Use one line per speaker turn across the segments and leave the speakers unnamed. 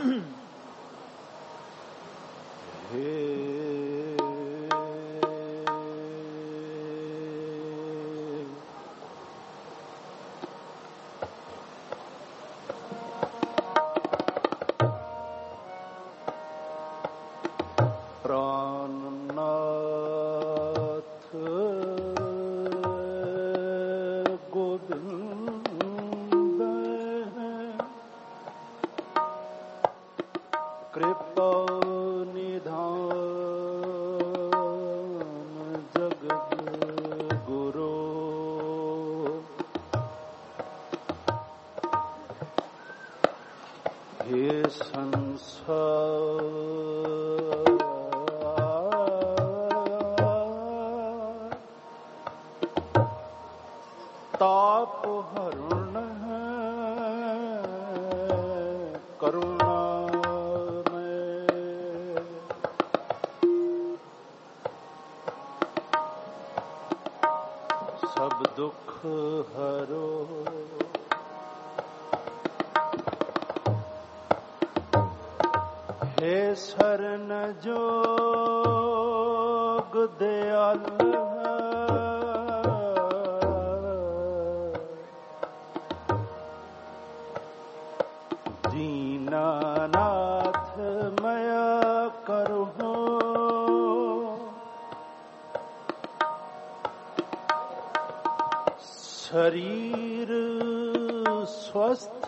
शरीर स्वस्थ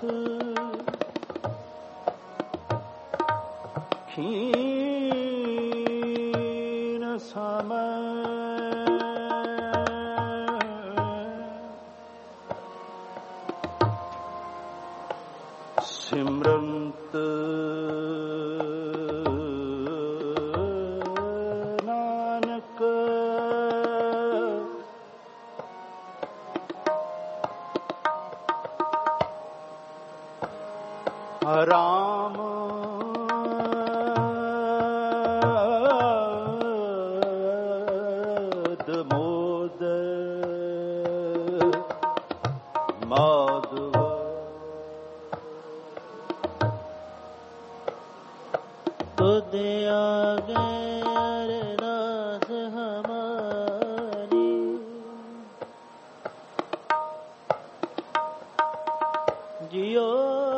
क्षीण समय सिमरंत नानक राम मोद माधव
तुद आगे अरदास हमारी जियो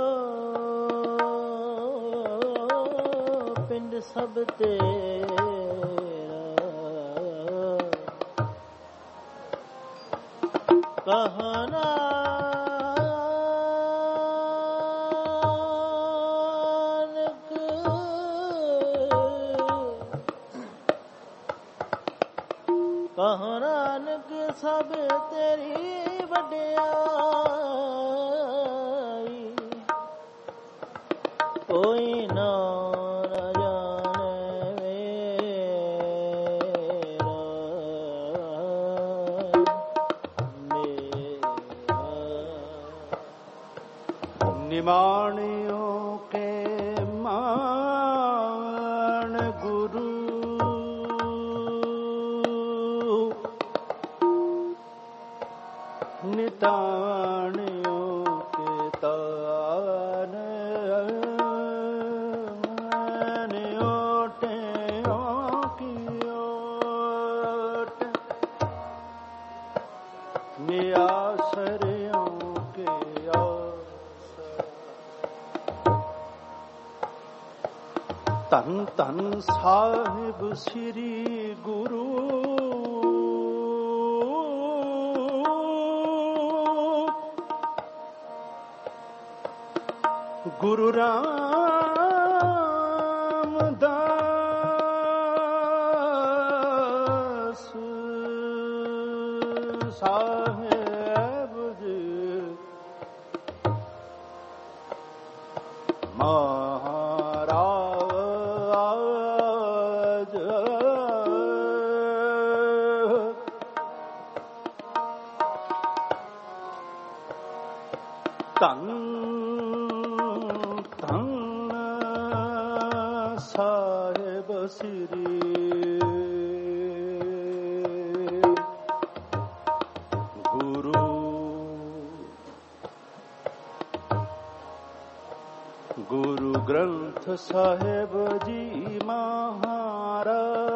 सब तेरा कहना नानक सब तेरी वड्याई कोई ना
निमाणियों के मान गुरु निताणियों के तान ओटियों की ओट नियासरियों के तन तन साहिब श्री गुरु गुरु रामदास साहेब जी महाराज तन साहेब श्री गुरु ਗੁਰੂ ਗ੍ਰੰਥ ਸਾਹਿਬ ਜੀ ਮਹਾਰਾਜ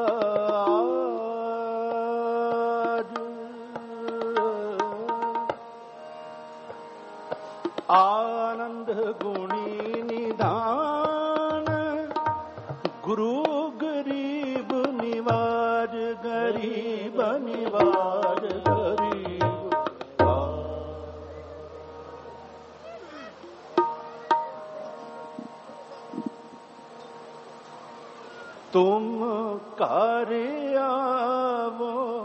ਆਨੰਦ ਗੁਣੀ ਨਿਧਾਨ ਗੁਰੂ ਗਰੀਬ ਨਿਵਾਜ ਗਰੀਬ ਨਿਵਾਜ ਗਰੀਬ ਤੁਮ ਘਰ ਆਵੋ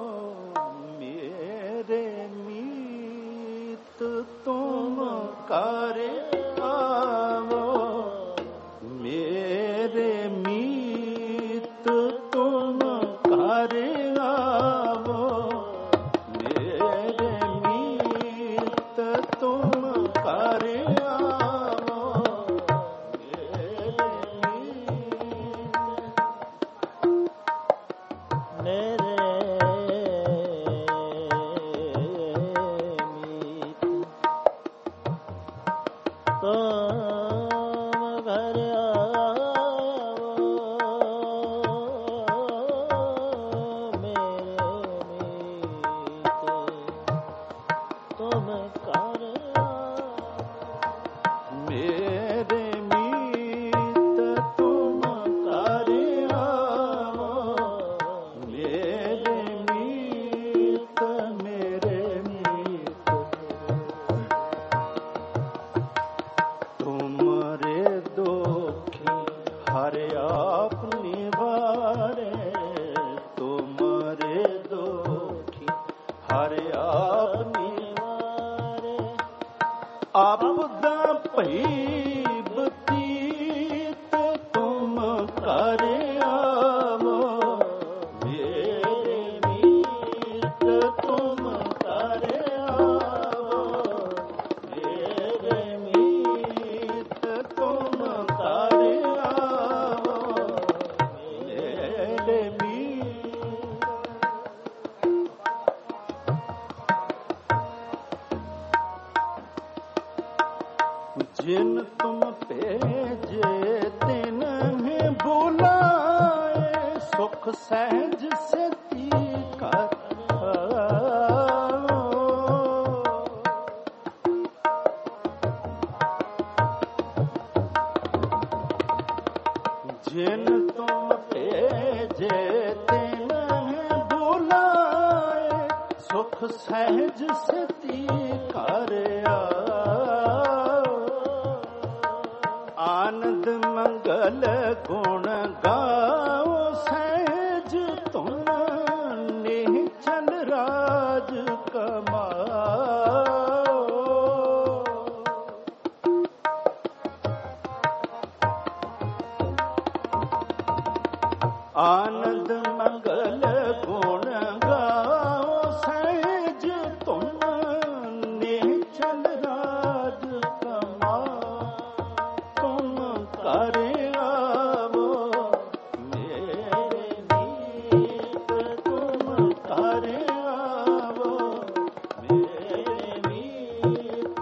ਮੇਰੇ ਮੀਤ ਤੁਮ ਘਰ ਆਵੋ ਮੇਰੇ ਮੀਤ ਤੁਮ ਘਰ ਆਵੋ ਮੇਰੇ ਮੀਤ ਤੁਮ ਘਰ ਆਵੋ ਆਪਦਾ ਭਈ ਬਤੀਤ ਤੁਮ ਕਰ ਆਵੋ ਮੇਰੇ ਮੀਤ ਤੁਮ ਕਰ ਆਵੋ ਮੇਰੇ ਮੀਤ ਤੁਮ ਕਰ ਆਵੋ ਮੇਰੇ जिन तुम भेजे तिन में बुलाए सुख सहज सेती कर जिन तुम भेजे तिन में बुलाए सुख सहज सेती कर आनंद मंगल गुण गाओ सहज तुम निश्चल राज कमाओ आनंद मंगल गुण गाओ सहज तुम निश्चल राज कमाओ कर आवो मेरे मीत तुम कर आवो मेरे मीत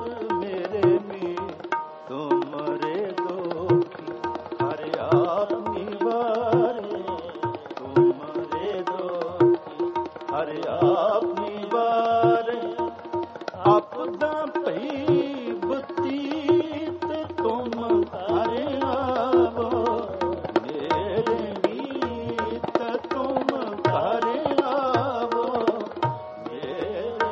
तुमरे दोखी हर आप निवारे तुमरे दोखी हर आप निवारे आपदा पई बतीत तुम कर आवो मेरे मीत तुम कर आवो मेरे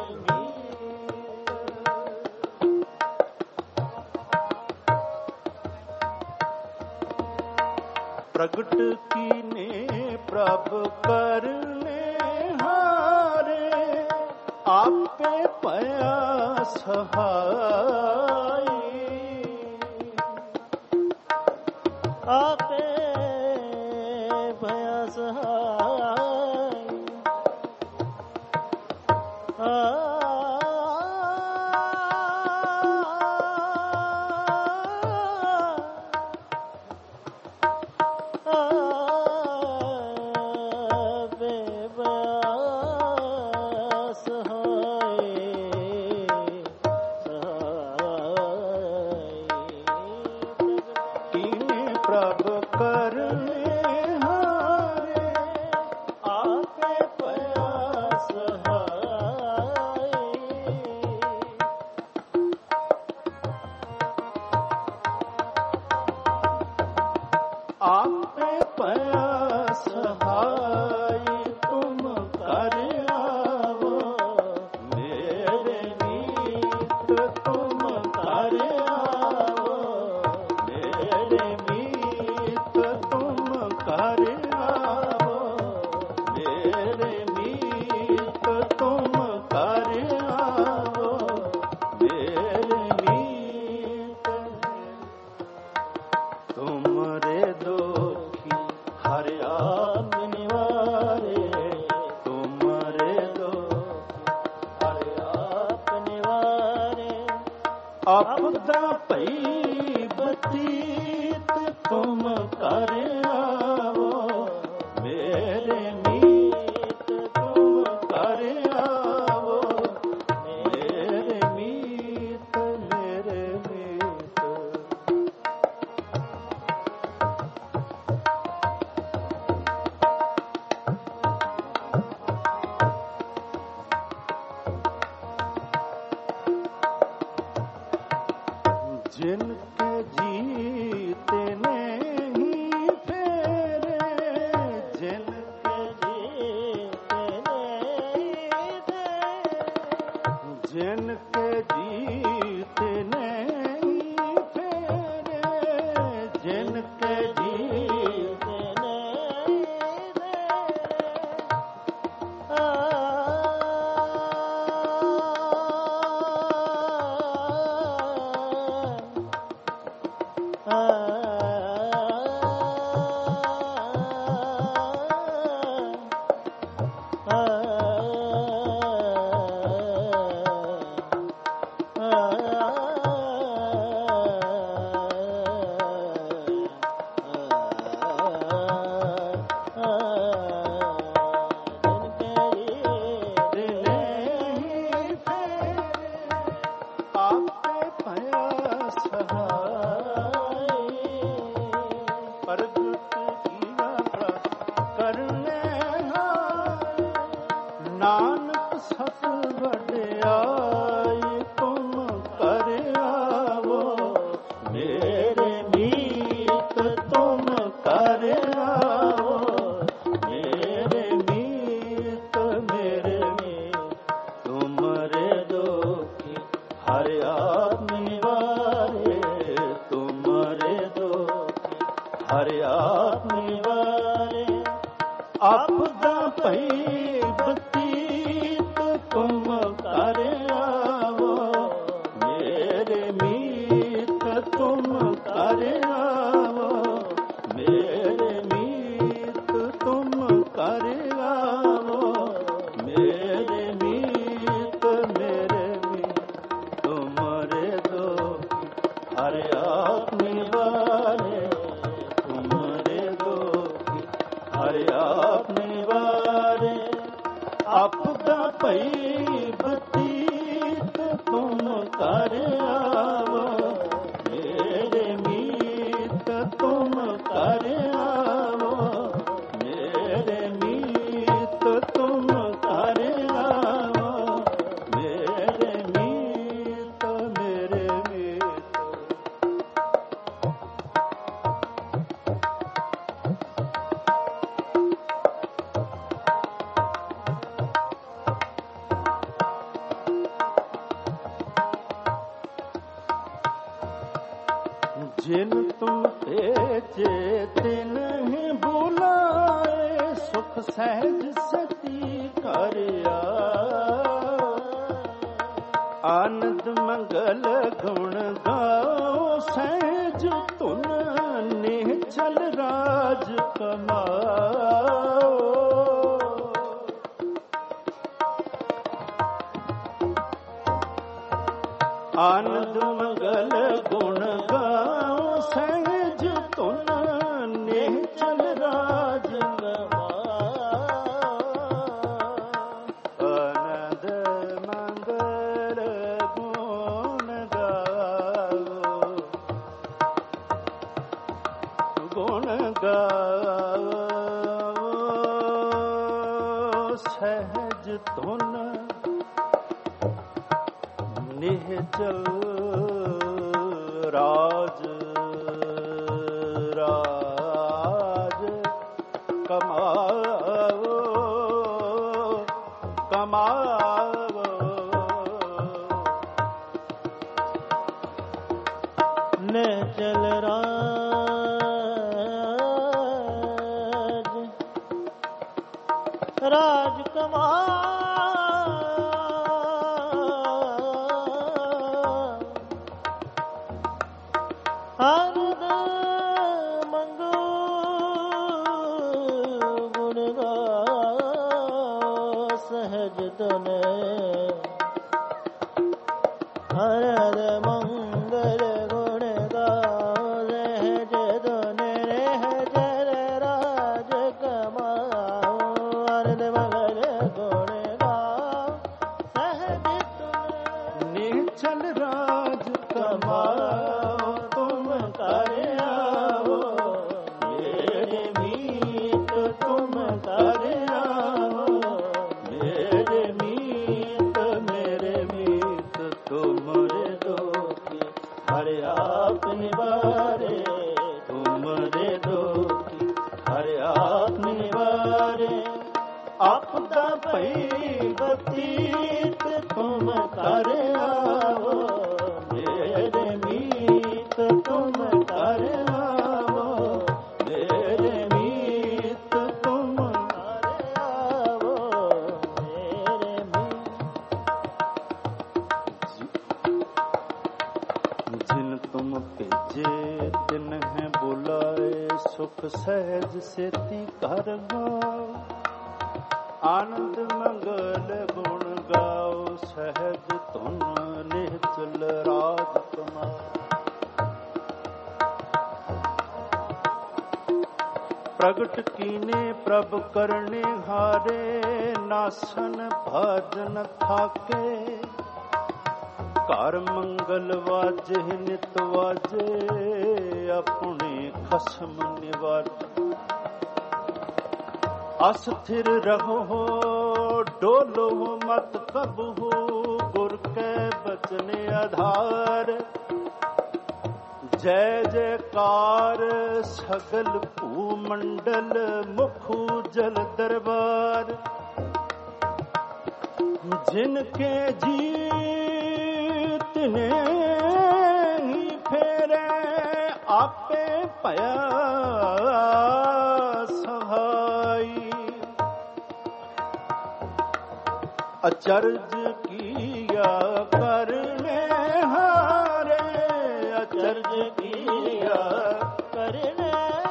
प्रगट कीने प्रभ करने हारे आपे पया सहाय
आपे भया सहाय सहाय
आपे पया सहाय तुम कर आवो, मेरे मीत तुम कर आवो, मेरे मीत तुम कर आवो, मेरे मीत तुम कर आवो, मेरे मीत तुमरे दोखी हर आप निवारे, तुमरे दोखी हर आप निवारे, आपदा पई बतीत तुम कर आवो, मेरे मीत तुम कर आवो, मेरे मीत मेरे मीत। जिनके जीते नहीं फेरे, जिनके जीते नहीं फेरे, जिनके जीते नहीं फेरे, जिनके जीते नहीं नानक सत वड्याई तुम कर आवो, मेरे मीत तुम कर आवो, मेरे मीत मेरे मीत तुमरे दोखी हर आप निवारे, तुमरे दोखी हर आप निवारे, आपदा पई बतीत तुम कर आवो, मेरे मीत तुम कर आवो, मेरे मीत तुम कर आवो, मेरे मीत मेरे मीत तुमरे दोखी हर आप निवारे, तुमरे दोखी हर आप निवारे, आपदा पई बतीत तुम कर आवो, मेरे मीत तुम कर आवो, मेरे मीत तुम कर आवो, मेरे मीत मेरे मीत। जिन तुम भेजे तिन ही बुलाए, सुख सहज सती कर आनंद मंगल गुण गाओ, सहज तुन निश्चल राज कमाओ, आनंद मंगल गुण गाओ, सहज तुन निश्चल राज कमाओ, आनंद मंगल गुण गाओ, गुण गाओ, सहज तुन निश्चल राज राज
ਨਿਹਚਲ ਰਾਜ ਕਮਾਲ ਹਰਦ ਮੰਗੋ ਗੁਣ ਗਾਓ ਸਹਿਜ ਤਨੇ ਹਰਦ ਮੰਗਲ ਗੁਣ ਗਾਓ ਸਹਿਜ ਤਨੇ ਰਹਿ ਜਰ ਰਾਜ ਕਮਾਓ ਹਰਦ ਮੰਗਲ ਗੁਣ ਗਾਓ ਸਹਿਜ ਤਨੇ
ਨਿਹਚਲ ਰਾਜ ਕਮਾਓ ਤੁਮ ਕਰ ਆਵੋ ਮੇਰੇ ਮੀਤ ਤੁਮ ਕਰ ਆਵੋ ਮੇਰੇ ਮੀਤ ਤੁਮਰੇ ਦੋਖੀ ਹਰ ਆਪ ਨਿਵਾਰੇ ਤੁਮਰੇ ਦੋਖੀ ਹਰ ਆਪ ਨਿਵਾਰੇ ਆਪਦਾ ਭਈ ਬਤੀਤ ਤੁਮ ਕਰ ਆਵੋ ਮੇਰੇ ਮੀਤ ਤੁਮ ਕਰ ਆਵੋ ਮੇਰੇ ਮੀਤ ਤੁਮ ਕਰ ਆਵੋ ਮੇਰੇ ਮੀਤ ਜਿਨ ਤੁਮ ਭੇਜੇ ਤਿਨ ਹੈ ਬੁਲਾਏ ਸੁਖ ਸਹਿਜ ਸੇਤੀ ਕਰ ਗਾਓ ਆਨੰਦ ਮੰਗਲ ਗੁਣ ਗਾਓ ਸਹਿਜ ਧੁਨ ਨਿਹਚਲ ਰਾਜ ਕਮਾਓ ਪ੍ਰਗਟ ਕੀਨੇ ਪ੍ਰਭ ਕਰਨੇ ਹਾਰੇ ਨਾਸਨ ਭਾਜਨ ਥਾਕੇ ਘਰ ਮੰਗਲ ਵਾਜੇ ਨਿਤ ਵਾਜੇ ਆਪਣੇ ਖਸਮ ਨਿਵਾਜੇ ਅਸਥਿਰ ਰਹੋ ਡੋਲੋ ਮਤ ਕਬਹੂ ਗੁਰ ਕੈ ਬਚਨ ਆਧਾਰ ਜੈ ਜੈਕਾਰ ਸਗਲ ਭੂ ਮੰਡਲ ਮੁਖੂ ਜਲ ਦਰਬਾਰ ਜਿਨ ਕੇ ਜੀਤ ਨੇ ਹੀ ਫੇਰੇ ਆਪੇ ਭਇਆ ਸਹਾਈ ਅਚਰਜ ਕੀਆ ਕਰਨੇ ਹਾਰੇ ਅਚਰਜ ਕੀਆ
ਕਰਨੇ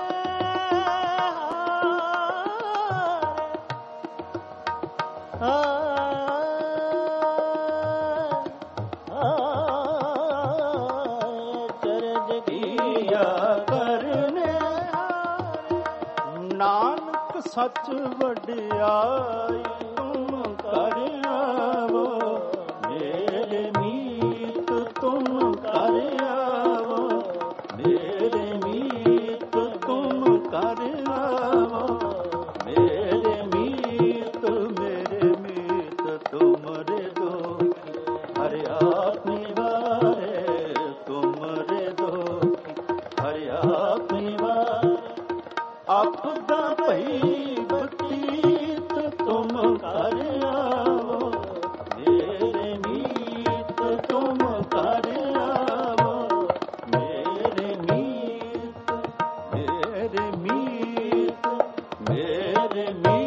ਚਰਜ ਕੀਆ
ਕਰਨੇ ਨਾਨਕ ਸੱਚ ਵਡਿਆਈ ਤੁਮ ਕਰ ਆਵੋ ਮੇਰੇ ਮੀਤ ਤੁਮ ਕਰ ਆਵੋ ਮੇਰੇ ਮੀਤ ਤੁਮ ਕਰ ਆਵੋ ਮੇਰੇ ਮੀਤ ਤੁਮਰੇ ਦੋਖੀ ਹਰ ਆਪ ਨਿਵਾਰੇ ਤੁਮਰੇ ਦੋਖੀ ਹਰ ਆਪ ਨਿਵਾਰੇ ਆਪਦਾ ਭਈ ਬਤੀਤ ਤੁਮ ਕਰ ਆਵੋ ਮੇਰੇ ਮੀਤ ਤੁਮ ਕਰ ਆਵੋ ਮੇਰੇ ਮੀਤ ਮੇਰੇ ਮੀਤ ਮੇਰੇ ਮੀਤ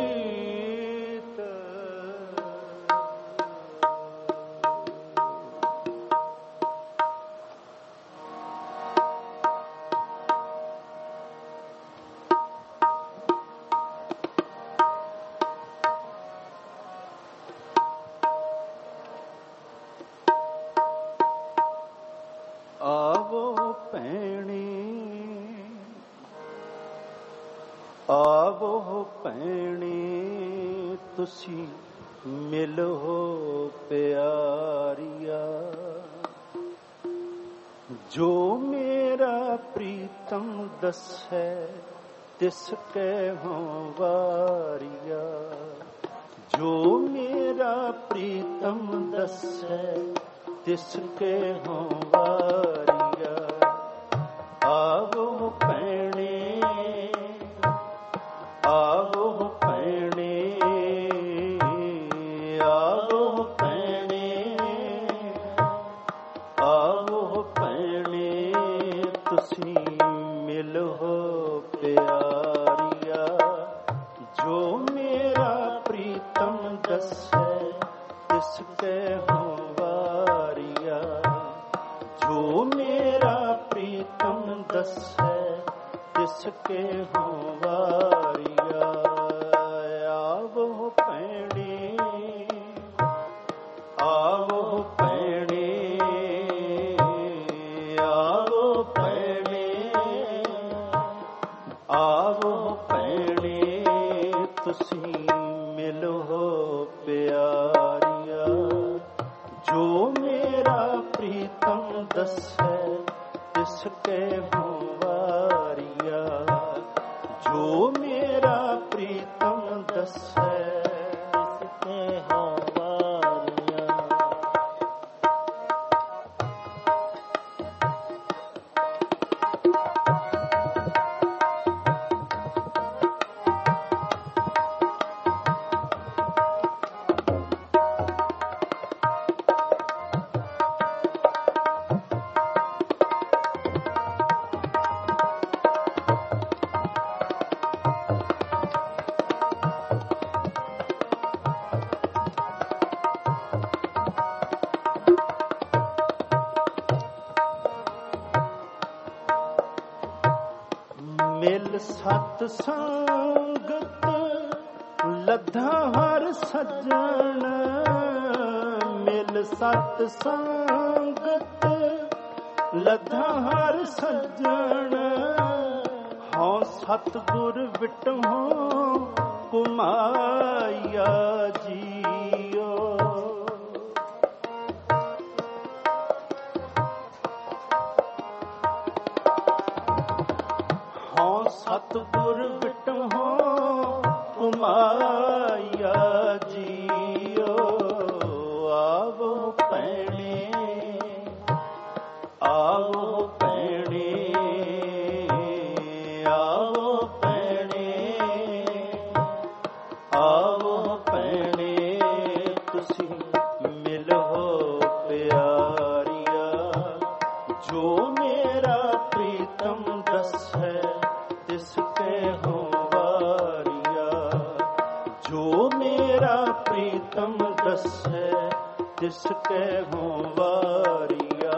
ਆਵੋ ਭੈਣੀ ਆਵੋ ਭੈਣੀ ਤੁਸੀਂ ਮਿਲੋ ਪਿਆਰੀਆ ਜੋ ਮੇਰਾ ਪ੍ਰੀਤਮ ਦੱਸੈ ਤਿਸ ਕਹਿ ਵਾਰੀਆ ਜੋ ਮੇਰਾ ਪ੍ਰੀਤਮ ਦੱਸੈ ਤਿਸ ਕਹਿ ਵਾਰੀਆ ਆਵੋ ਭੈਣੇ ਆਵੋ ਭੈਣੇ ਆਵੋ ਭੈਣੇ ਆਵੋ ਭੈਣੇ ਮੇਰਾ ਪ੍ਰੀਤਮ ਦੱਸੈ ਤਿਸ ਕੇ ਹੋਂ ਵਾਰੀਆ। ਆਵੋ ਭੈਣੇ ਆਵੋ ਭੈਣੇ ਆਵੋ ਭੈਣੇ ਆਵੋ ਭੈਣੇ ਤੁਸੀਂ ਮਿਲੋ ਪਿਆਰੀਆ। ਜੋ ਮੇਰਾ ਪ੍ਰੀਤਮ ਦੱਸੈ ਤਿਸ ਕੇ ਹੋਂ ਵਾਰੀਆ। ਜੋ ਮੇਰਾ ਪ੍ਰੀਤਮ ਦੱਸੈ ਤਿਸ ਕੇ ਹੋਂ ਵਾਰੀਆ। ਮਿਲ ਸਤ ਸੰਗਤ ਲੱਧਾ ਹਰ ਸੱਜਣ। ਮਿਲ ਸਤ ਸੰਗਤ ਲੱਧਾ ਹਰ ਸੱਜਣ। ਹਉ ਸਤਿਗੁਰ ਵਿਟਹੁ ਕੁਮਾਇਆ ਜੀਓ। ਸਤਿਗੁਰ ਵਿਟਹੁ ਕੁਮਾਇਆ ਜੀਓ। ਆਵੋ ਭੈਣੇ ਆਵੋ ਭੈਣੇ ਆਵੋ ਭੈਣੇ ਆਵੋ ਭੈਣੇ ਤੁਸੀਂ ਮਿਲੋ ਪਿਆਰੀਆ। ਜੋ ਮੇਰਾ ਪ੍ਰੀਤਮ ਦੱਸੈ ਤਿਸ ਕੇ ਹੋਂ ਵਾਰੀਆ। ਜੋ ਮੇਰਾ ਪ੍ਰੀਤਮ ਦੱਸੈ ਤਿਸ ਕੇ ਹੋਂ ਵਾਰੀਆ।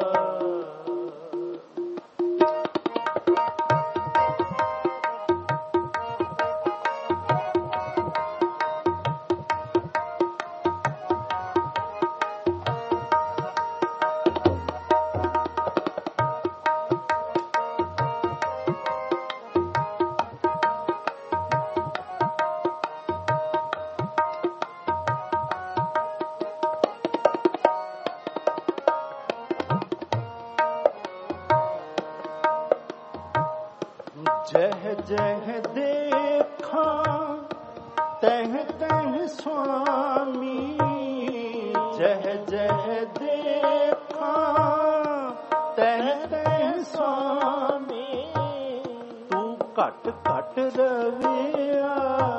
ਜਹ ਜਹ ਦੇਖਾਂ ਤਹ ਤਹ ਸੁਆਮੀ। ਜਹ ਜਹ ਦੇਖਾਂ ਤਹ ਤਹ ਸੁਆਮੀ। ਤੂੰ ਘਟ ਘਟ ਰਵਿਆ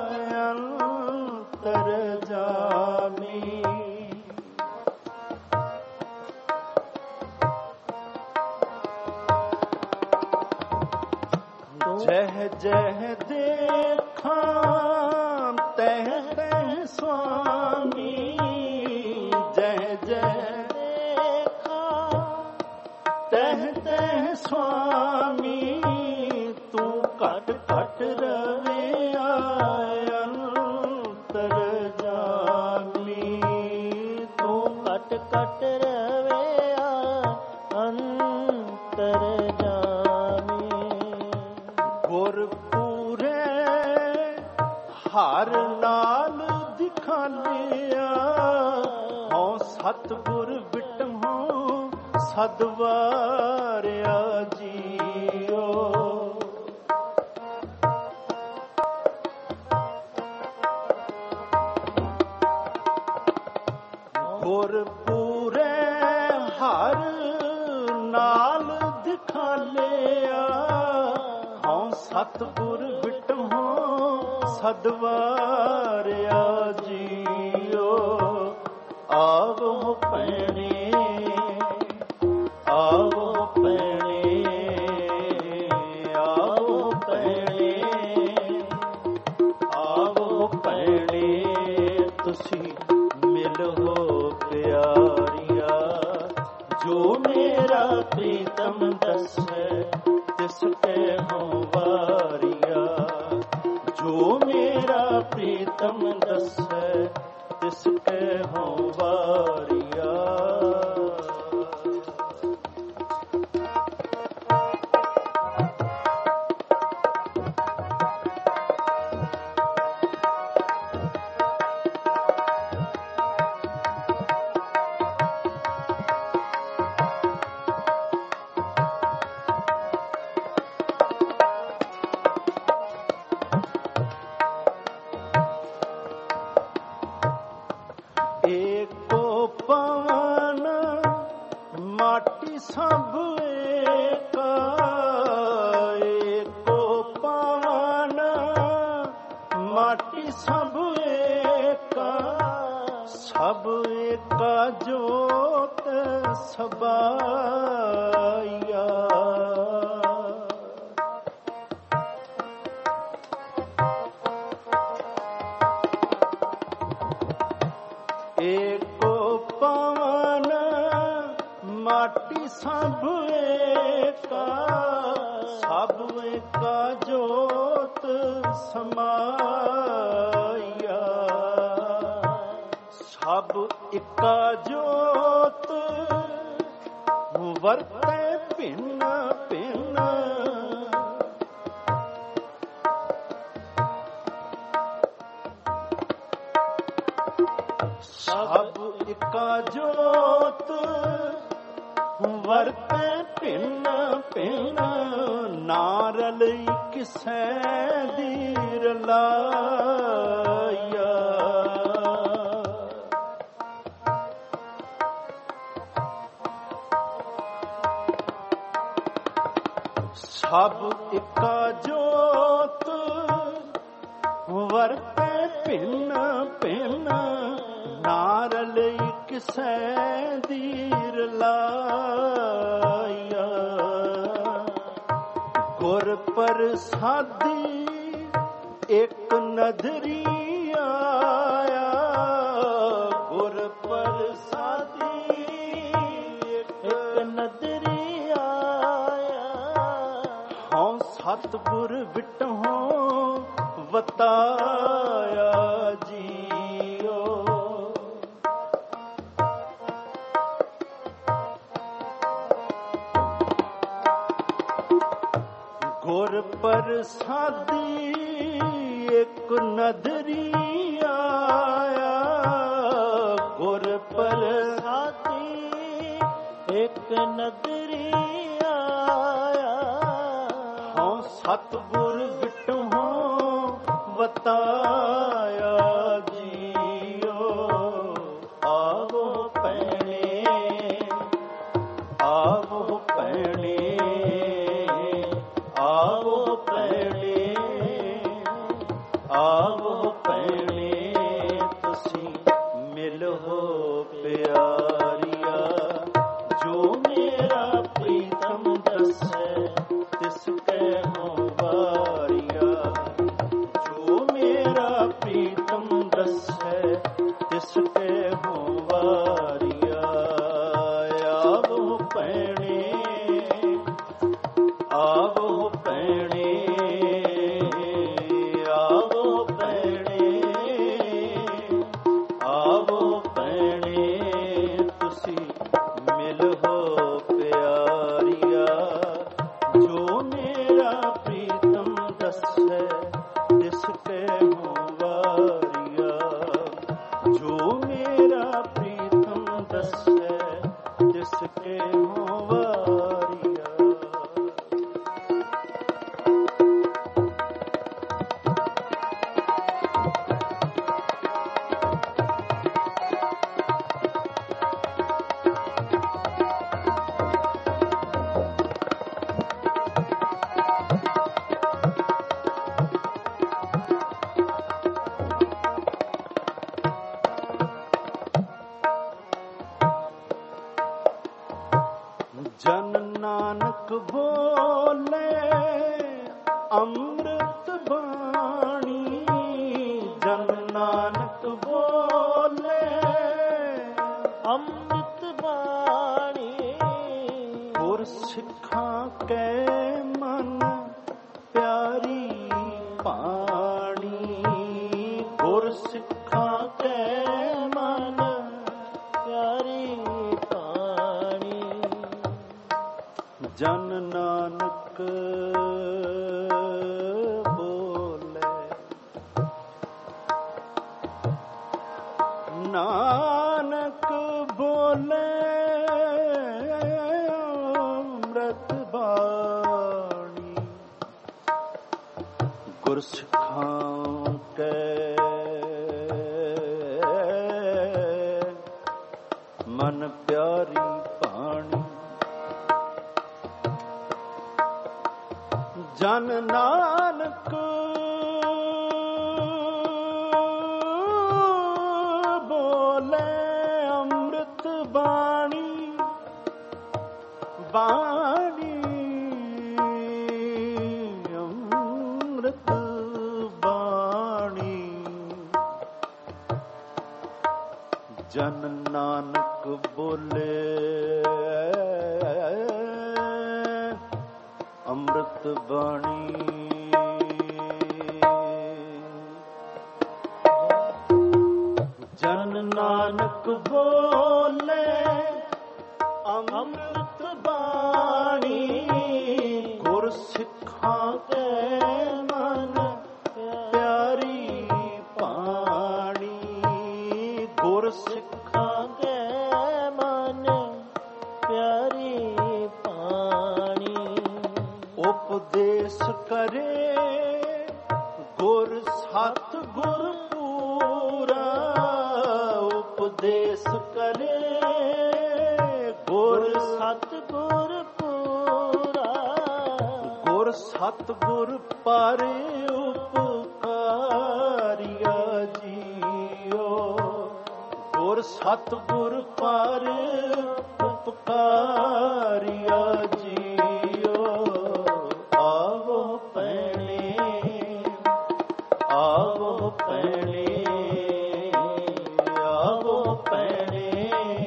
ਅੰਤਰ ਜਾਮੀ। ਜਹ ਜਹ ਦੇਖਾਂ ਤਹ ਤਹ ਸੁਆਮੀ। ਜਹ ਜਹ ਦੇਖਾਂ ਤਹ ਤਹ ਸੁਆਮੀ। ਤੂੰ ਘਟ ਘਟ ਰਵਿਆ ਅੰਤਰ ਜਾਮੀ। ਤੂੰ ਘਟ ਘਟ ਰਵਿਆ ਅੰਤਰ ਜਾਮੀ। ਗੁਰਪੂਰੇ ਹਰ ਨਾਲ ਦਿਖਾਲਿਆ। ਹਉ ਸਤਿਗੁਰ ਵਿਟਹੁ ਸਦਵਾਰਿਆ ਜੀਓ। ਗੁਰਪੂਰੇ ਹਰ ਨਾਲ ਦਿਖਾਲਿਆ। ਹਉ ਸਤਿਗੁਰ ਵਿਟਹੁ ਸਦਵਾਰਿਆ ਜੀਓ। ਆਵੋ ਭੈਣੇ ਆਵੋ ਭੈਣੇ ਆਵੋ ਭੈਣੇ ਆਵੋ ਭੈਣੇ ਤੁਸੀਂ ਮਿਲੋ ਪਿਆਰੀਆ। ਜੋ ਮੇਰਾ ਪ੍ਰੀਤਮ ਦੱਸੈ ਤਿਸ ਕੈ ਹਉ ਵਾਰਿਆ। ਜੋ ਮੇਰਾ ਪ੍ਰੀਤਮ ਦੱਸੈ ਤਿਸ ਕੈ ਹਉ ਵਾਰਿਆ। ਏਕੋ ਪਵਨ ਮਾਟੀ ਸਭ ਏਕਾ। ਏਕੋ ਪਵਨ ਮਾਟੀ ਸਭ ਏਕਾ। ਸਭ ਏਕਾ ਜੋਤ ਸਬਾਇਆ। ਏਕੋ ਪਵਨ ਮਾਟੀ ਸਭ ਏਕਾ। ਸਭ ਏਕਾ ਜੋਤ ਸਮਾਇਆ। ਸਭ ਏਕਾ ਜੋਤ ਵਰਤੈ ਭਿੰਨ ਭਿੰਨ। ਸਭ ਇਕਾ ਜੋਤ ਵਰਤੈ ਭਿੰਨ ਭਿੰਨ। ਨਾਰਲ ਕਿਸੈ ਦੀ ਰਲਾਇਆ। ਸਭ ਇਕਾ ਜੋਤ ਵਰਤੈ ਭਿੰਨ ਭਿੰਨ। ਨਾਰਲ ਕਿਸੈ ਦੀ ਰਲਾਇਆ। ਗੁਰ ਪ੍ਰਸਾਦੀ ਇੱਕ ਨਦਰੀ ਆਇਆ। ਗੁਰ ਪ੍ਰਸਾਦੀ ਇੱਕ ਨਦਰੀ ਆਇਆ। ਹਉ ਸਤਿਗੁਰ ਵਿਟਹੁ ਵਤਾਇਆ ਜੀਓ। ਗੁਰ ਪ੍ਰਸਾਦੀ ਇੱਕ ਨਦਰੀ ਆਇਆ। ਗੁਰ ਪ੍ਰਸਾਦੀ ਇੱਕ ਨਦਰੀ ਆਇਆ। ਹਉ ਸਤਿਗੁਰ ਵਿਟਹੁ ਵਤਾਇਆ ਜੀਓ। ਆਵੋ ਭੈਣੇ ਆਵੋ ਭੈਣੇ ਆਵੋ ਭੈਣੇ ਆਵੋ ਭੈਣੇ ਤੁਸੀਂ ਮਿਲੋ ਪਿਆਰੀਆ। ਜੋ ਮੇਰਾ ਪ੍ਰੀਤਮ ਦੱਸੈ ਤਿਸ ਕੈ ਹਉ ਵਾਰਿਆ। ਜੋ ਮੇਰਾ ਪ੍ਰੀਤਮ ਦੱਸੈ ਤਿਸ ਕੈ ਹਉ ਵਾਰਿਆ। ਆਵੋ ਭੈਣੇ ਆਵੋ ਭੈਣੇ ਆਵੋ ਭੈਣੇ ਆਵੋ ਭੈਣੇ ਤੁਸੀਂ ਮਿਲੋ ਪਿਆਰੀਆ। ਜੋ ਮੇਰਾ ਪ੍ਰੀਤਮ ਦੱਸੈ ਤਿਸ ਕੈ ਹਉ ਵਾਰਿਆ। ਜੋ ਮੇਰਾ ਪ੍ਰੀਤਮ ਦੱਸੈ ਤਿਸ ਕੈ ਹਉ ਵਾਰਿਆ। ਜਨ ਨਾਨਕ ਬੋਲੇ ਅੰਮ੍ਰਿਤ ਬਾਣੀ। ਜਨ ਨਾਨਕ ਬੋਲੇ
ਅੰਮ੍ਰਿਤ ਬਾਣੀ।
ਗੁਰ ਸਿੱਖਾਂ ਕੈ ਮਨ ਪਿਆਰੀ ਬਾਣੀ, ਗੁਰ ਸਿੱਖਾਂ ਕੈ ਮਨ
ਪਿਆਰੀ ਬਾਣੀ।
ਜਨ ਨਾਨਕ ਬੋਲੇ, ਨਾਨਕ ਬੋਲੇ ਅੰਮ੍ਰਿਤ ਬਾਣੀ, ਗੁਰ ਸਿੱਖਾਂ ਕੈ ਮਨ ਪਿਆਰੀ ਬਾਣੀ। ਜਨ ਨਾਨਕ ਬੋਲੇ ਅੰਮ੍ਰਿਤ ਬਾਣੀ, ਬਾਣੀ ਅੰਮ੍ਰਿਤ ਬਾਣੀ। ਜਨ ਨਾਨਕ ਬੋਲੇ ਅੰਮ੍ਰਿਤ ਬਾਣੀ। ਜਨ ਨਾਨਕ ਬੋਲੇ ਅੰਮ੍ਰਿਤ ਬਾਣੀ, ਗੁਰ ਸਿੱਖਾਂ ਕੈ ਮਨ ਪਿਆਰੀ ਬਾਣੀ, ਗੁਰ ਸਿੱਖਾਂ
ਕੈ ਮਨ ਪਿਆਰੀ ਬਾਣੀ।
ਉਪਦੇਸ਼ ਕਰੇ ਗੁਰ ਸਤ ਗੁਰ ਪੂਰਾ, ਉਪਦੇਸ਼ ਕਰੇ ਗੁਰ
ਸਤ ਗੁਰ ਪੂਰਾ,
ਗੁਰ ਸਤ ਗੁਰ ਪਾਰੇ ਉਪਕਾਰਿਆ ਜੀਓ, ਗੁਰ ਸਤ ਗੁਰ ਪਾਰੇ ਉਪਕਾਰਿਆ ਜੀਓ। ਆਵੋ ਪੈਣੇ, ਆਵੋ ਪੈਣੇ, ਆਵੋ ਪੈਣੇ,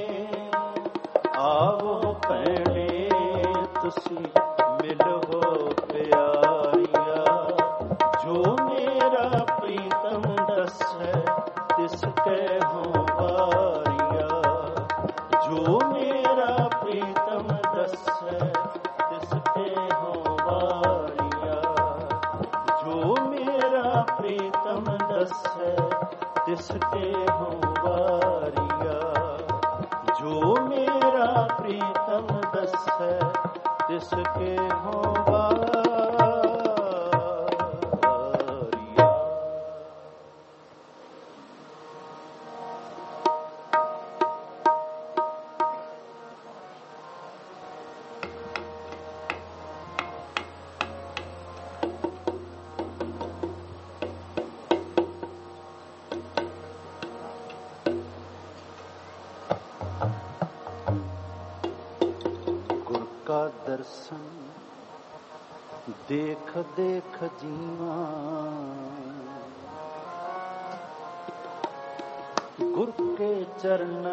ਆਵੋ ਪੈਣੇ, ਤੁਸੀਂ ਮਿਲੋ ਪਿਆਰੀਆ। ਜੋ ਮੇਰਾ ਪ੍ਰੀਤਮ ਦੱਸੈ ਤਿਸ ਕੈ ਹੋਂ ਵਾਰੀਆ, ਜੋ ਮੇਰਾ ਪ੍ਰੀਤਮ ਦੱਸੈ ਤਿਸ ਕੈ ਹੋਂ ਵਾਰੀਆ, ਜੋ ਮੇਰਾ ਪ੍ਰੀਤਮ ਦੱਸੈ ਤਿਸ ਕੈ ਹੋਂ ਵਾਰੀਆ, ਜੋ ਮੇਰਾ ਪ੍ਰੀਤਮ ਦੱਸੈ ਤਿਸ ਕੈ ਹੋਂ ਵਾਰੀਆ। ਦਰਸ਼ਨ ਦੇਖ ਦੇਖ ਜੀਵਾਂ, ਗੁਰ ਕੇ ਚਰਨ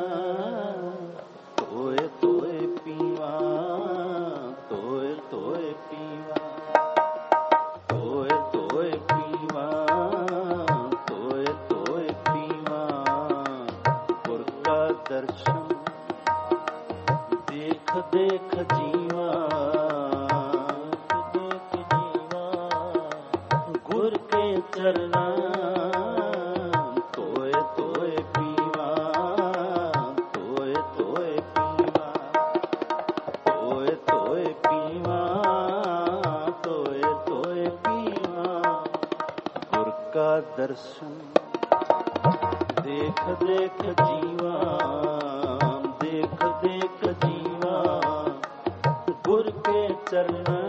ਧੋਏ ਧੋਏ ਪੀਵਾਂ, ਧੋਏ ਧੋਏ ਪੀਵਾਂ, ਧੋਏ ਧੋਏ ਪੀਵਾਂ, ਧੋਏ ਧੋਏ ਪੀਵਾਂ। ਗੁਰ ਕਾ ਦਰਸ਼ਨ ਦੇਖ ਦੇਖ ਜੀਵਾਂ, ਦੇਖ ਜੀਵਾਂ, ਗੁਰ ਕੇ ਚਰਨਾਂ ਧੋਏ ਧੋਏ ਪੀਵਾਂ, ਧੋਏ ਧੋਏ ਪੀਵਾਂ, ਧੋਏ ਧੋਏ ਪੀਵਾਂ, ਧੋਏ ਧੋਏ ਪੀਵਾਂ। ਗੁਰ ਕਾ ਦਰਸ਼ਨ ਦੇਖ ਦੇਖ ਜੀਵਾਂ, ਦੇਖ ਦੇਖ ਜੀਵਾਂ, ਗੁਰ ਕੇ ਚਰਨ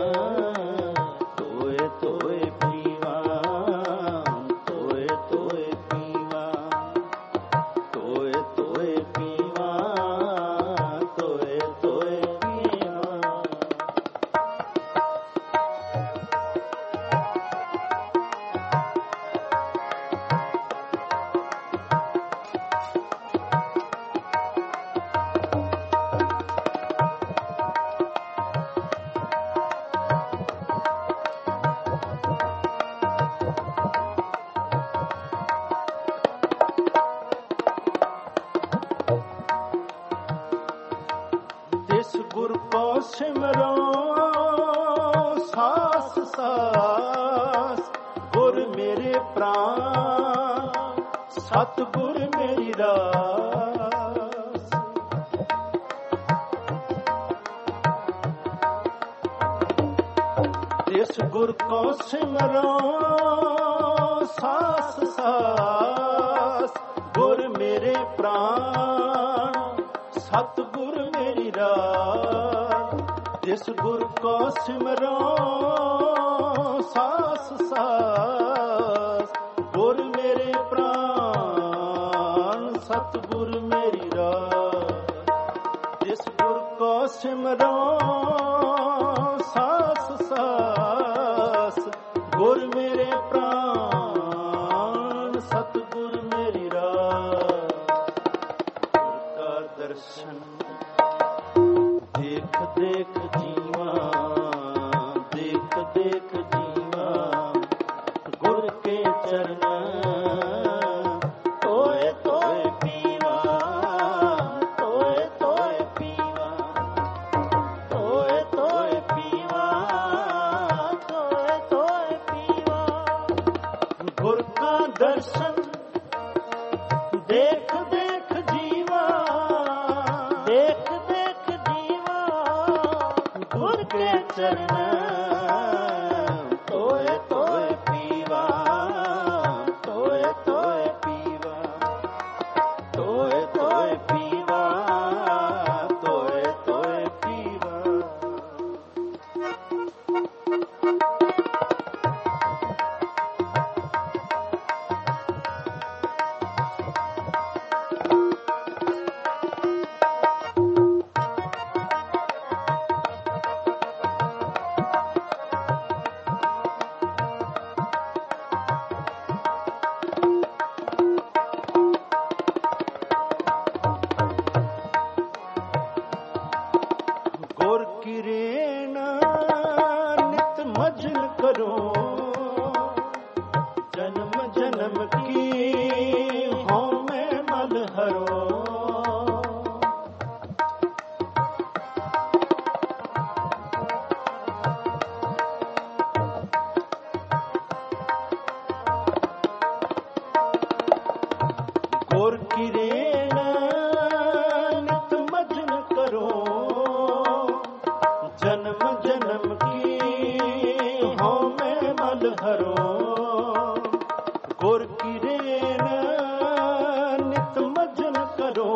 ਧੋਏ ਧੋਏ ਪੀਵਾਂ, ਧੋਏ ਧੋਏ ਪੀਵਾਂ, ਧੋਏ ਧੋਏ ਪੀਵਾਂ, ਧੋਏ ਧੋਏ ਪੀਵਾਂ। गुर को सिमरो सास सास, गुर मेरे प्राण सतगुर मेरी रास। जिस गुर को सिमरो सास सास, गुर मेरे प्राण सतगुर मेरी रास। जिस गुर को सिमरो सास सास, गुर मेरे प्राण सतगुर मेरी रास। जिस गुर को सिमरो सास सास, गुर मेरे प्राण सतगुर मेरी रास। गुर का दर्शन देख देख जीवा, देख देख जीवा, गुर के चरण तोए तोए पीवा, तोए तोए पीवा, तोए तोए पीवा, तोए तोए पीवा। गुर का दर्शन देख देख जीवा,
देख देख जीवा,
गुर के चरण तोए तोए पीवा, तोए तोए पीवा, तोए तोए पीवा, तोए तोए पीवा। गुर की रेण नित मजल करो, जन्म जन्म की हों में मल हरो। गुर की रेण नित मजल करो, जन्म जन्म की हों में मल हरो। गुर की रेण नित मजन करो,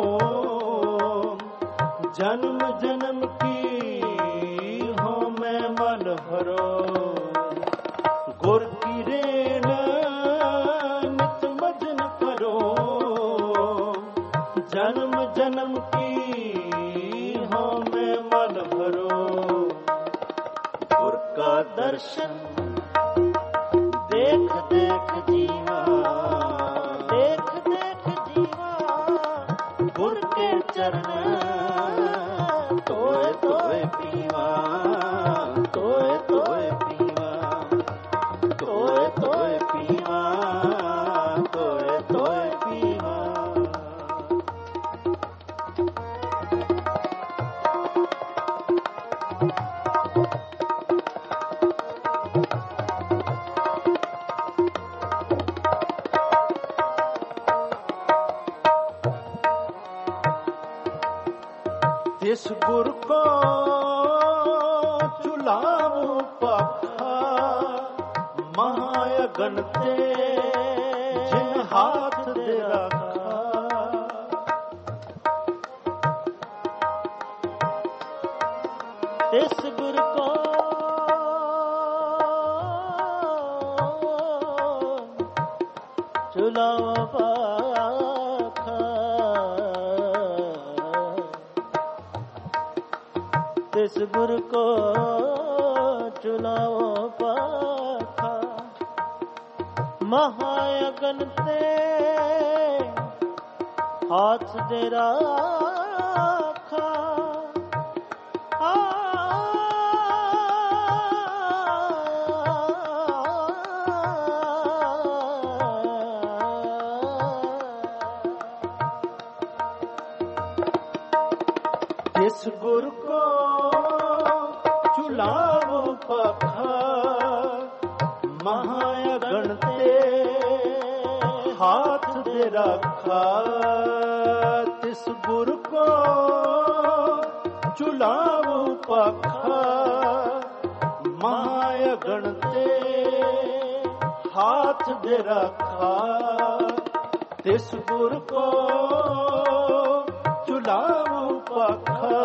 जन्म जन्म की हों में मल हरो। गुर की रेण नित मजन करो, जन्म जन्म की हों में मल भरो। गुर का दर्शन देख देख जीवा,
देख देख जीवा,
गुर के चरण तोए तोए पीवा, तोए तोए पीवा, तोए तोए पीवा, तोए तोए पीवा। जिस गुर को चुलाओ पाखा, महायगन ते जिन हाथ दे रखा।
तिस गुर को चुलाओ पाखा, तिस गुर को चुलाओ पाखा। महायगन ते हाथ दे राखा।
जिस गुर को ਪਾਖਾ ਤਿਸ ਗੁਰ ਕੋ ਚੁਲਾਵੋ ਪਾਖਾ ਮਹਾਯਗਣ ਤੇ ਹਾਥ ਦੇ ਰੱਖਾ ਤਿਸ ਗੁਰ ਕੋ ਚੁਲਾਵੋ ਪਾਖਾ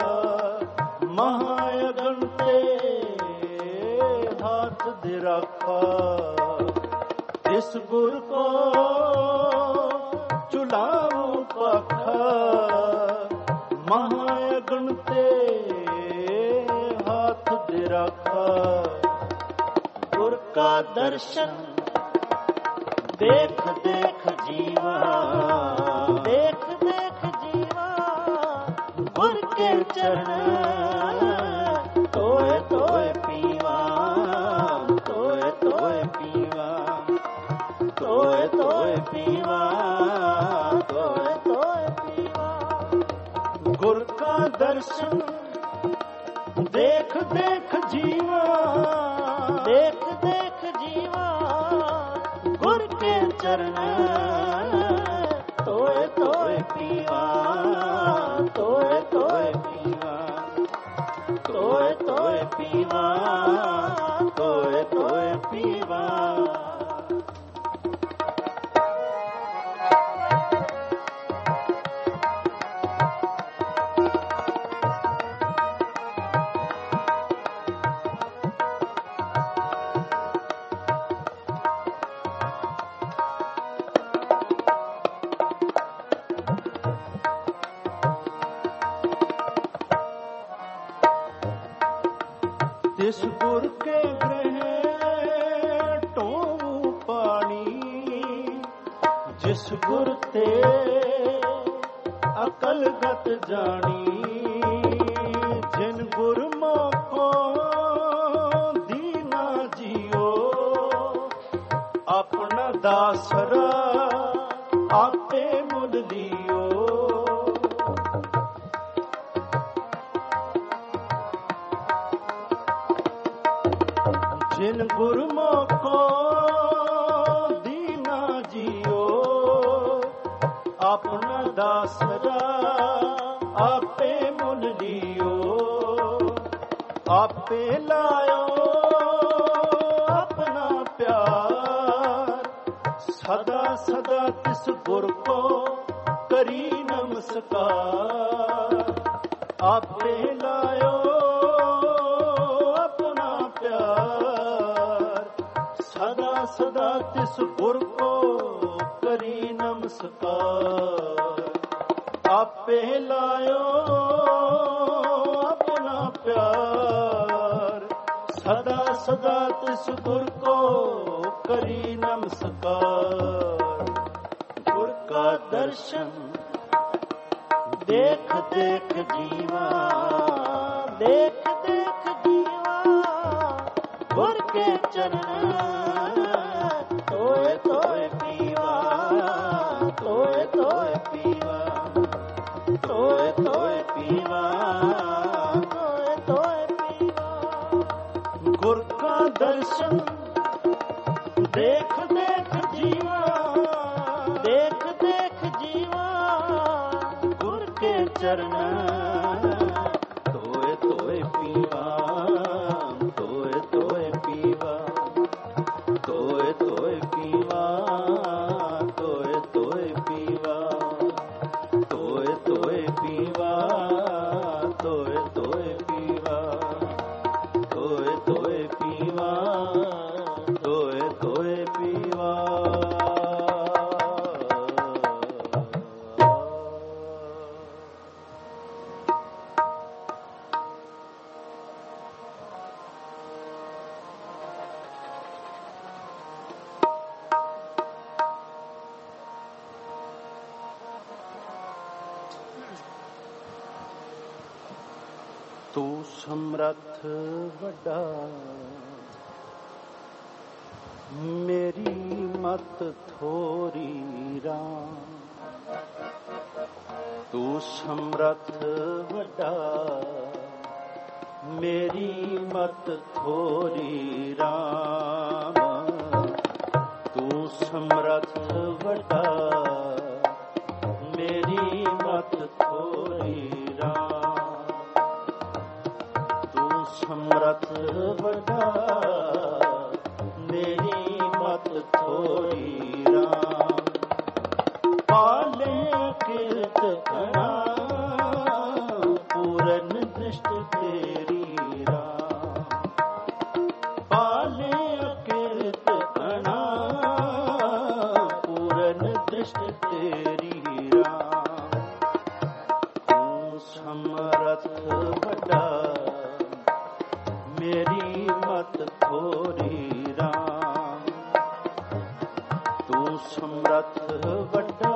ਮਹਾਯਗਣ ਤੇ ਹਾਥ ਦੇ ਰੱਖਾ ਤਿਸ ਗੁਰ ਕੋ ਚੁਲਾਵੋ ਪਾਖਾ ਮਹਾਯਗਣ ਤੇ ਹਾਥ ਦੇ ਰੱਖਾ ਗੁਰ ਕਾ ਦਰਸ਼ਨ ਦੇਖ ਦੇਖ ਜੀਵਾ
ਦੇਖ ਦੇਖ ਜੀਵਾ ਗੁਰ ਕੇ ਚਰਨ
ਤੋਏ ਤੋਏ ਪੀਵਾ ਤੋਏ ਤੋਏ ਪੀਵਾ ਤੋਏ ਤੋਏ ਪੀਵਾ
ਤੋਏ ਤੋਏ ਪੀਵਾ
ਗੁਰ ਕਾ ਦਰਸ਼ਨ ਦੇਖ ਦੇਖ ਜੀਵਾ
ਦੇਖ ਦੇਖ ਜੀਵਾ ਗੁਰ ਕੇ ਚਰਨ
ਤੋਏ ਤੋਏ ਪੀਵਾ ਤੋਏ ਤੋਏ ਪੀਵਾ ਤੋਏ ਤੋਏ ਪੀਵਾ ਤੋਏ ਤੋਏ ਪੀਵਾ ਤਿਸ ਗੁਰ ਕੇ ਗ੍ਰਹਿ ਢੋਉ ਪਾਣੀ ਜਿਸ ਗੁਰ ਤੇ ਅਕਲ ਗਤ ਜਾਣੀ ਜਿਨ ਗੁਰ ਮੋਖੋ ਦੀਨਾ ਜੀਓ ਆਪਣਾ ਦਾਸਰਾ ਆਪੇ ਮੁੱਲ ਲਿਓ ਜਿਨ ਗੁਰਮੁਖੋ ਦੀਨਾ ਜੀਓ ਆਪਣਾ ਦਾਸਰਾ ਆਪੇ ਮੁੱਲ ਲਿਓ ਆਪੇ ਲਾਇਓ ਆਪਣਾ ਪਿਆਰ ਸਦਾ ਸਦਾ ਤਿਸ ਗੁਰ ਕੋ ਕਰੀ ਨਮਸਕਾਰ ਆਪੇ ਲਾਇਓ ਸਦਾ ਸਦਾ ਤਿਸ ਗੁਰ ਕੋ ਕਰੀ ਨਮਸਕਾਰ ਆਪੇ ਲਾਇਓ ਆਪਣਾ ਪਿਆਰ ਸਦਾ ਸਦਾ ਤਿਸ ਗੁਰ ਕੋ ਕਰੀ ਨਮਸਕਾਰ ਗੁਰ ਕਾ ਦਰਸ਼ਨ ਦੇਖ ਦੇਖ ਜੀਵਾ
ਦੇਖ ਦੇਖ ਜੀਵਾ ਗੁਰ ਕੇ ਚਰਨ
ਤੋਏ ਤੋਏ ਪੀਵਾ ਤੋਏ ਤੋਏ ਪੀਵਾ ਤੋਏ ਤੋਏ ਪੀਵਾ
ਤੋਏ ਤੋਏ ਪੀਵਾ
ਗੁਰ ਕਾ ਦਰਸ਼ਨ ਦੇਖ ਦੇਖ ਜੀਵਾ
ਦੇਖ ਦੇਖ ਜੀਵਾ
ਗੁਰ ਕੇ ਚਰਨ ਤੋਏ ਤੋਏ ਪੀਵਾ ਤੋਏ ਤੋਏ ਪੀਵਾ ਤੋਏ ਤੋਏ ਪੀਵਾ ਤੋਏ ਤੋਏ ਪੀਵਾ ਤੋਏ ਤੋਏ ਪੀਵਾ ਤੋਏ ਤੋਏ ਪੀਵਾ ਤੋਏ ਤੋਏ ਪੀਵਾ ਤੋਏ ਤੋਏ ਪੀਵਾ ਤੂੰ ਸਮਰੱਥ ਵੱਡਾ ਮੇਰੀ ਮਤ ਥੋਰੀ ਰਾਮ ਤੂੰ ਸਮਰੱਥ ਵੱਡਾ ਮੇਰੀ ਮਤ ਥੋਰੀ ਰਾਮ ਤੂੰ ਸਮਰੱਥ ਵੱਡਾ थोरी राम। तू समरथ बड़ा मेरी मत थोरी राम। पाले कीर्त कणा पूरन दृष्टि तेरी राम। पाले कीर्त कणा पूरन दृष्टि तेरी राम। तू समरथ बड़ा मेरी मत थोरी राम। तू समरथ बड़ा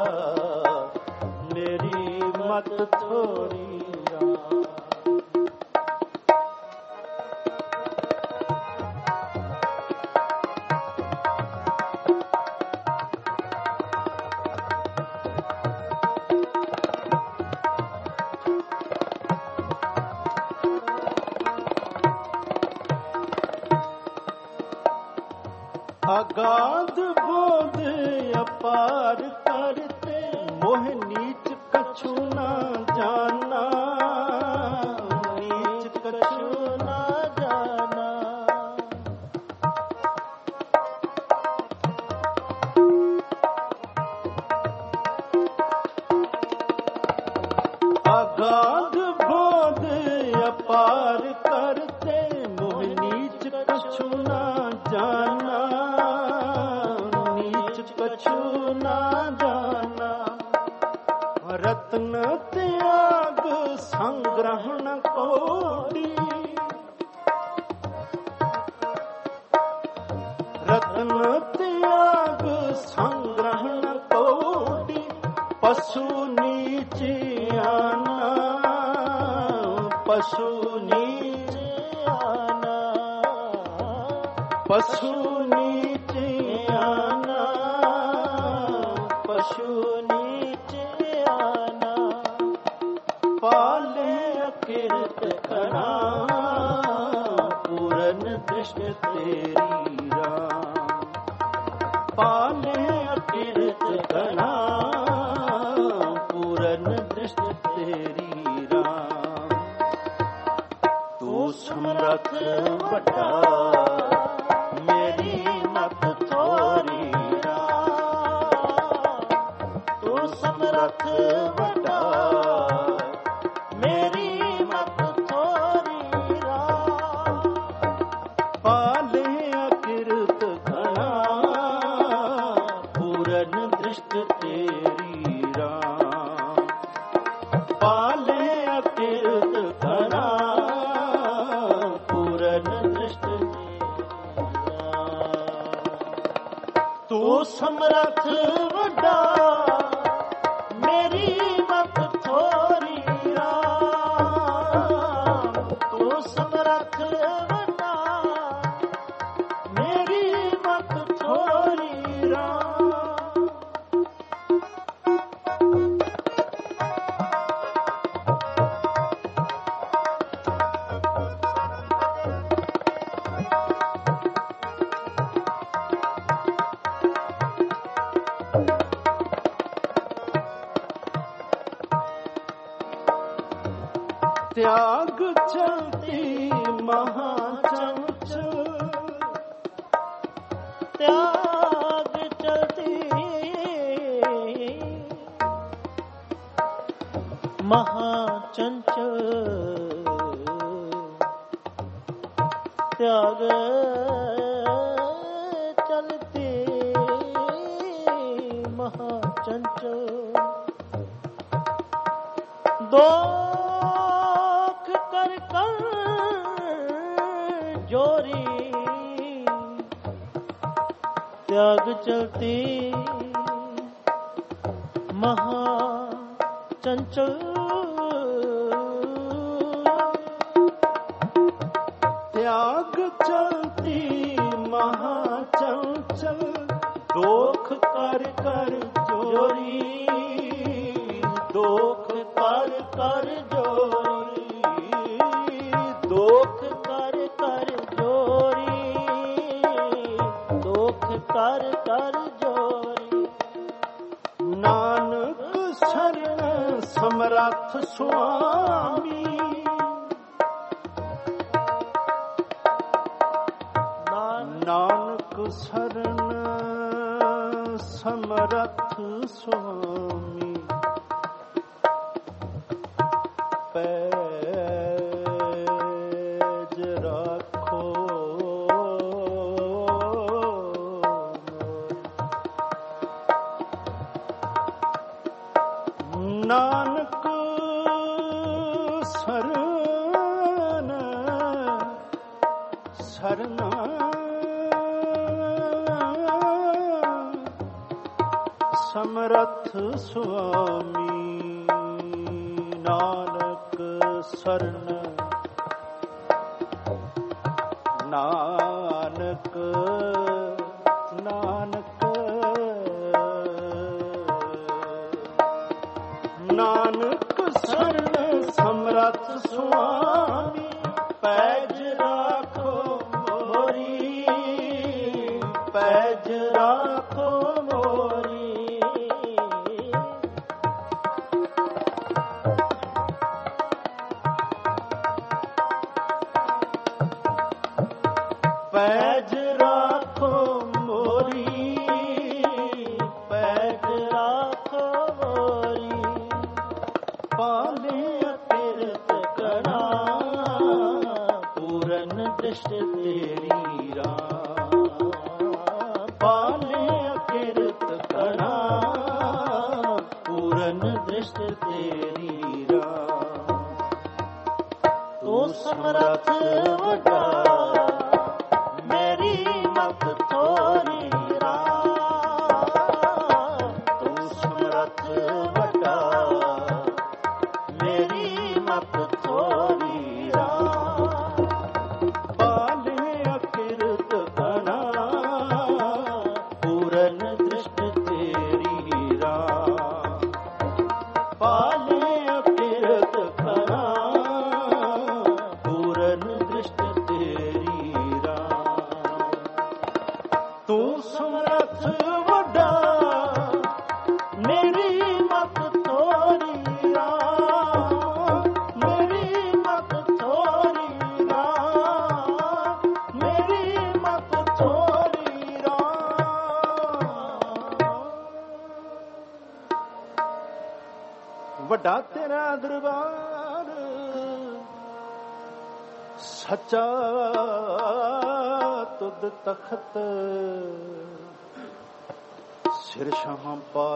मेरी मत थोरी राम। अगाध बोध अपार करते मोह नीच कछु न जाना। नीच कछु न जाना। अगाध बोध अपार करते मोह नीच कछु न जाना। कछु ना जाना। रत्न त्याग संग्रहण कोटि। रत्न त्याग संग्रहण कोटि। पशु नीच आना। पशु नीच आना। पशु नीच आना। पशु नीच आना। पाले कीर्त कणा पूरन दृष्टि तेरी राम। पाले कीर्त कणा पूरन दृष्टि तेरी राम। तू समरथ बड़ा मेरी मत थोरी राम। तू समरथ बड़ा मेरी मत थोरी राम। पाले कीर्त कणा पूरन दृष्टि तेरी राम। पाले कीर्त कणा पूरन दृष्टि तेरी राम। तू समरथ बड़ा मेरी मत थोरी राम। तू समरथ बड़ा मेरी मत थोरी राम। त्याग चलती महाचंचल। त्याग चलती महाचंचल। त्याग चलती महाचंचल। दोख कर कर जोरी। त्याग चलती महाचंचल। त्याग चलती महाचंचल। दोख कर कर जोरी। दोख कर कर जोरी। दोख कर कर जोरी। दोख कर कर जोरी। नानक शरण समरा ਸੁਆਮੀ। ਨਾਨਕ ਸਰਨ ਸਮਰੱਥ ਸੁਆਮੀ। ਪੈਜ ਰੱਖੋ ਨਾਨਕ ਸਰਨ ਸਰਨਾ ਸਮਰੱਥ ਸੁਆਮੀ। ਨਾਨਕ ਸਰਨ ਨਾਨਕ ਨਾਨਕ ਨਾਨਕ ਸਰਨ ਸਮਰੱਥ ਸੁਆਮੀ। ਪੈਜ ਰਾਖੋ ਮੋਰੀ ਪੈਜ ਰਾਖੋ ਮੋਰੀ। ਪੈਜ ਰਾਖੋ ਮੋਰੀ ਪੈਜ ਰਾਖੋ ਮੋਰੀ। ਪਾਲੇ ਕਿਰਤ ਕਣਾ ਪੂਰਨ ਦ੍ਰਿਸ਼ਟ ਤੇਰੀ ਰਾਮ। ਪਾਲੇ ਕਿਰਤ ਕਣਾ ਪੂਰਨ ਦ੍ਰਿਸ਼ਟ ਤੇਰੀ ਰਾਮ। ਤੂੰ ਸਮਰੱਥ ਵੱਡਾ ਮੇਰੀ ਮਤ ਥੋਰੀ ਰਾਮ। ਤੂੰ ਸਮਰੱਥ ਵੱਡਾ ਮੇਰੀ ਮਤ ਥੋਰੀ ਰਾਮ। ਪਾਲੇ ਅਕਿਰਤ ਕਣਾ ਪੂਰਨ ਦ੍ਰਿਸ਼ਟ ਤੇਰੀ ਰਾਮ। ਪਾਲੇ ਅਕਿਰਤ ਕਣਾ ਪੂਰਨ ਦ੍ਰਿਸ਼ਟ ਤੇਰੀ ਰਾਮ। ਤੂੰ ਸਮਰੱਥ ਵੱਡਾ ਮੇਰੀ ਮਤ ਥੋਰੀ ਰਾਮ। ਮੇਰੀ ਮਤ ਥੋਰੀ ਰਾਮ। ਮੇਰੀ ਮਤ ਥੋਰੀ ਰਾਮ। ਵੱਡਾ ਤੇਰਾ ਦਰਬਾਰ ਸੱਚਾ ਤੁਧ ਤਖਤ। ਸਿਰ ਸ਼ਾਹ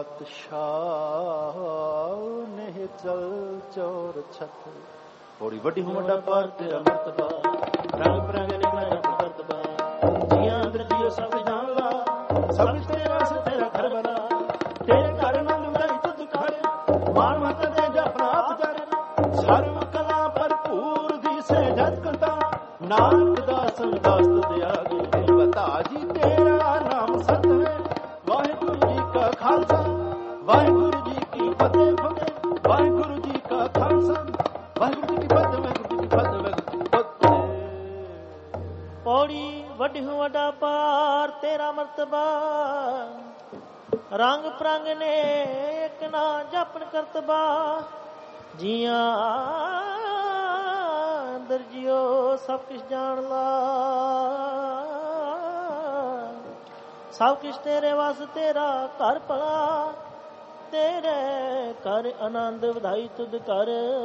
ਪਾਤਸ਼ਾਹ ਨੇ ਚਲ ਚੋਰ ਛਤ। ਬੜੀ ਵੱਡੀ ਹੋ ਵੱਡਾ ਪਾਰ ਤੇਰਾ ਮਰਤਬਾ। ਰੰਗ ਬਰੰਗੇ ਨਿਕਲਿਆ ਕਰਤਬਾ। ਜੀਆਂ ਅੰਦਰ ਜੀਓ ਸਭ ਜਾਣਦਾ। ਸਭ ਤੇਰੇ ਵਾਸ ਤੇਰਾ ਘਰ ਬਣਾ। ਤੇਰੇ ਘਰ ਨੰਦ ਉਦਾਈ ਤੁਧ ਘਰ। ਮਾਨ ਮਤ ਦੇ ਜਪਨਾ ਆਪ ਚੜ। ਸਰਵ ਕਲਾ ਭਰਪੂਰ ਦੀ ਸੇ ਜਤ ਕਰਤਾ। ਨਾਨਕ ਦਾਸਨ ਦਾਸ ਤੁਧ ਆਗੇ। ਬਤਾ ਜੀ ਤੇਰਾ ਨਾਮ ਸਤ ਹੈ। ਵਾਹਿਗੁਰੂ ਜੀ ਕਾ ਖਾਲਸਾ ਵਾਹਿਗੁਰੂ ਜੀ ਕੀ ਫਤਿਹ ਫਤਿਹ। ਵਾਹਿਗੁਰੂ ਜੀ ਕਾ ਖਾਲਸਾ ਵਾਹਿਗੁਰੂ ਜੀ ਕੀ ਫਤਿਹ। ਵਾਹਿਗੁਰੂ ਜੀ ਕੀ ਫਤਿਹ ਵਾਹਿਗੁਰੂ ਜੀ ਕੀ ਫਤਿਹ।
ਪੌੜੀ ਵੱਡੀ ਹੋ ਵੱਡਾ ਪਾਰ ਤੇਰਾ ਮਰਤਬਾ। ਰੰਗ ਪ੍ਰੰਗ ਨੇ ਇੱਕ ਨਾ ਜਪਨ ਕਰਤਬਾ। ਜੀਆਂ ਅੰਦਰ ਜਿਓ ਸਭ ਕੁਛ ਜਾਣ ਲਾ। ਸਭ ਕੁਛ ਤੇਰੇ ਵਾਸ ਤੇਰਾ ਘਰ ਭਲਾ। ਤੇਰੇ ਘਰ ਆਨੰਦ ਵਧਾਈ ਤੁਧ ਕਰ।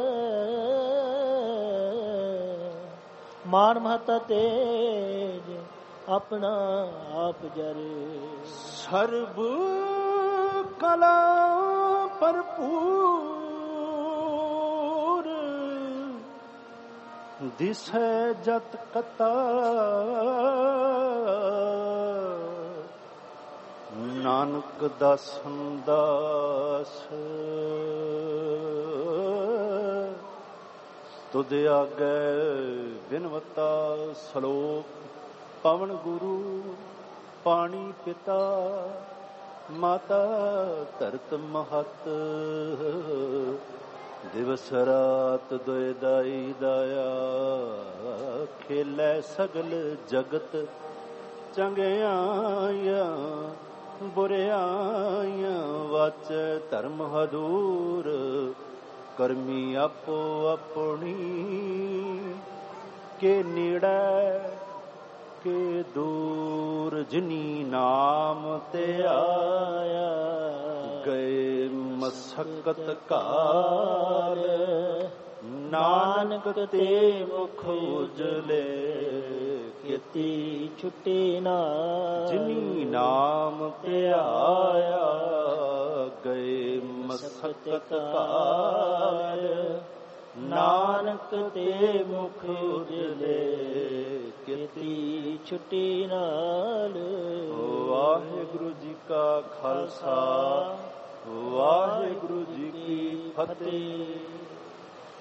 ਮਾਨ ਮਹਤਾ ਤੇਜ ਆਪਣਾ ਆਪ ਜਰੇ।
ਸਰਬ ਕਲਾ ਭਰਪੂਰ ਦਿਸੈ ਜਤ ਕਤਾ। ਨਾਨਕ ਦਾਸਨ ਦਾਸ ਤੁਧ ਆਗੇ ਬਿਨਵਤਾ। ਸਲੋਕ ਪਵਨ ਗੁਰੂ ਪਾਣੀ ਪਿਤਾ। ਮਾਤਾ ਧਰਤ ਮਹਤ ਦਿਵਸ ਰਾਤ ਦੁਇ ਦਾਈ ਦਾਇਆ। ਖੇਲੇ ਸਗਲ ਜਗਤ ਚੰਗਿਆਈਆਂ ਬੁਰਿਆਈਆਂ। ਵਾਚ ਧਰਮ ਹਦੂਰ ਕਰਮੀ ਆਪੋ ਆਪਣੀ, ਕੇ ਨੇੜੇ ਕੇ ਦੂਰ, ਜਿਨੀ ਨਾਮ ਤੇ ਆਇਆ। ਗਏ ਮਸਕਤ ਕਾਲ, ਨਾਨਕ ਤੇ ਮੁਖ ਉਜਲੇ,
ਕੀਤੀ ਛੁੱਟੀ ਨਾਲ।
ਜਿਨੀ ਨਾਮ ਤੇ ਆਇਆ, ਗਏ ਮਸਕਤ ਕਾਲ, ਨਾਨਕ ਤੇ ਮੁਖ ਉਜਲੇ,
ਕੀਤੀ ਛੁੱਟੀ ਨਾਲ।
ਵਾਹਿਗੁਰੂ ਜੀ ਕਾ ਖਾਲਸਾ, ਵਾਹਿਗੁਰੂ ਜੀ ਕੀ ਫਤਿਹ।